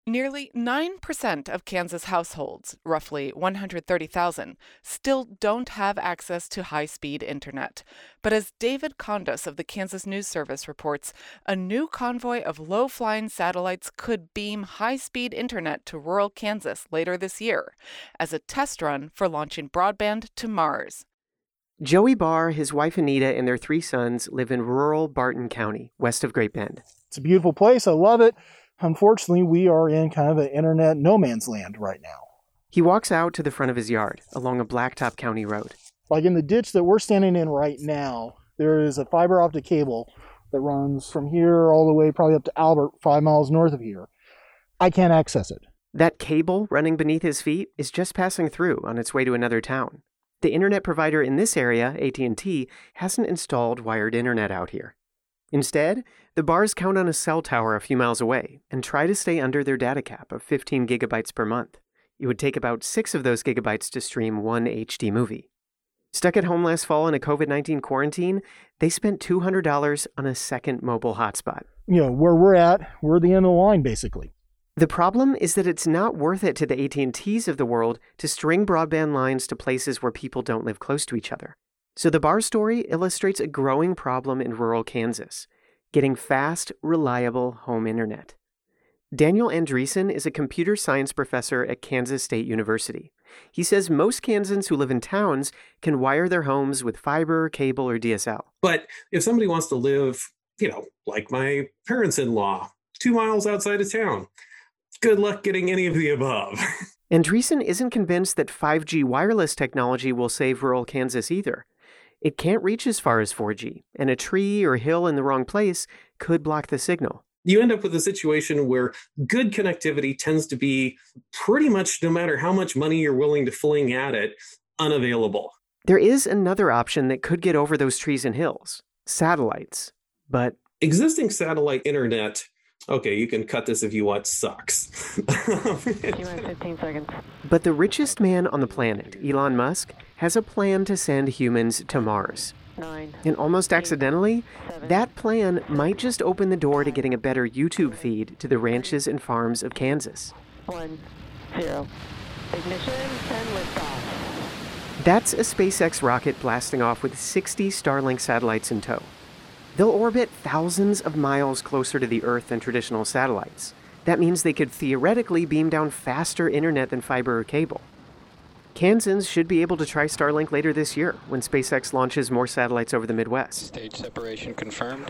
Nearly 9% of Kansas households, roughly 130,000, still don't have access to high speed internet. But as David Condos of the Kansas News Service reports, a new convoy of low flying satellites could beam high speed internet to rural Kansas later this year as a test run for launching broadband to Mars. Joey Barr, his wife Anita, and their 3 sons live in rural Barton County, west of Great Bend. It's a beautiful place. I love it. Unfortunately, we are in kind of an internet no man's land right now. He walks out to the front of his yard along a Blacktop County road. Like in the ditch that we're standing in right now, there is a fiber optic cable that runs from here all the way probably up to Albert, 5 miles north of here. I can't access it. That cable running beneath his feet is just passing through on its way to another town. The internet provider in this area, AT&T, hasn't installed wired internet out here. Instead, the Barrs count on a cell tower a few miles away and try to stay under their data cap of 15 gigabytes per month. It would take about 6 of those gigabytes to stream one HD movie. Stuck at home last fall in a COVID-19 quarantine, they spent $200 on a second mobile hotspot. Where we're at, we're the end of the line, basically. The problem is that it's not worth it to the AT&Ts of the world to string broadband lines to places where people don't live close to each other. So the Barr story illustrates a growing problem in rural Kansas, getting fast, reliable home internet. Daniel Andreessen is a computer science professor at Kansas State University. He says most Kansans who live in towns can wire their homes with fiber, cable, or DSL. But if somebody wants to live, like my parents-in-law, 2 miles outside of town, good luck getting any of the above. Andreessen isn't convinced that 5G wireless technology will save rural Kansas either. It can't reach as far as 4G, and a tree or hill in the wrong place could block the signal. You end up with a situation where good connectivity tends to be pretty much, no matter how much money you're willing to fling at it, unavailable. There is another option that could get over those trees and hills: satellites. But existing satellite internet, okay, you can cut this if you want, sucks. 15 seconds. But the richest man on the planet, Elon Musk, has a plan to send humans to Mars. 9. And almost accidentally, that plan might just open the door to getting a better YouTube feed to the ranches and farms of Kansas. 1, 0. Ignition and liftoff. That's a SpaceX rocket blasting off with 60 Starlink satellites in tow. They'll orbit thousands of miles closer to the Earth than traditional satellites. That means they could theoretically beam down faster internet than fiber or cable. Kansans should be able to try Starlink later this year when SpaceX launches more satellites over the Midwest. Stage separation confirmed.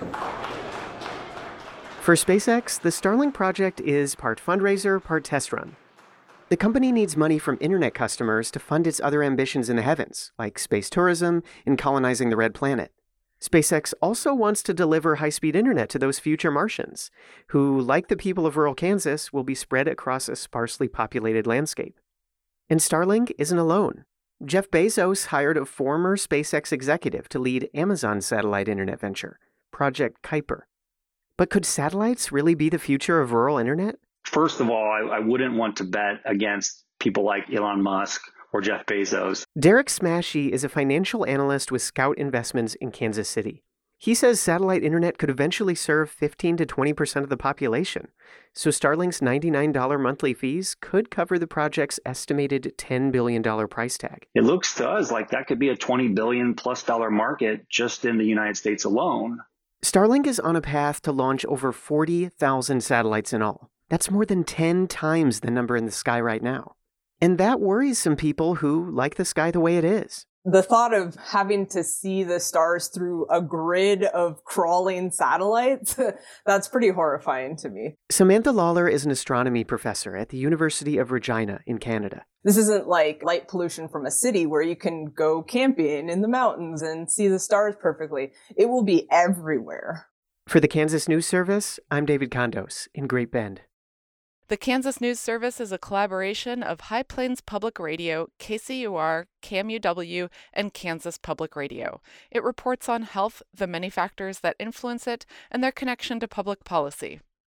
For SpaceX, the Starlink project is part fundraiser, part test run. The company needs money from internet customers to fund its other ambitions in the heavens, like space tourism and colonizing the Red Planet. SpaceX also wants to deliver high-speed internet to those future Martians, who, like the people of rural Kansas, will be spread across a sparsely populated landscape. And Starlink isn't alone. Jeff Bezos hired a former SpaceX executive to lead Amazon's satellite internet venture, Project Kuiper. But could satellites really be the future of rural internet? First of all, I wouldn't want to bet against people like Elon Musk or Jeff Bezos. Derek Smashy is a financial analyst with Scout Investments in Kansas City. He says satellite internet could eventually serve 15 to 20% of the population. So Starlink's $99 monthly fees could cover the project's estimated $10 billion price tag. It looks to us like that could be a $20 billion plus market just in the United States alone. Starlink is on a path to launch over 40,000 satellites in all. That's more than 10 times the number in the sky right now. And that worries some people who like the sky the way it is. The thought of having to see the stars through a grid of crawling satellites, that's pretty horrifying to me. Samantha Lawler is an astronomy professor at the University of Regina in Canada. This isn't like light pollution from a city where you can go camping in the mountains and see the stars perfectly. It will be everywhere. For the Kansas News Service, I'm David Condos in Great Bend. The Kansas News Service is a collaboration of High Plains Public Radio, KCUR, KMUW, and Kansas Public Radio. It reports on health, the many factors that influence it, and their connection to public policy.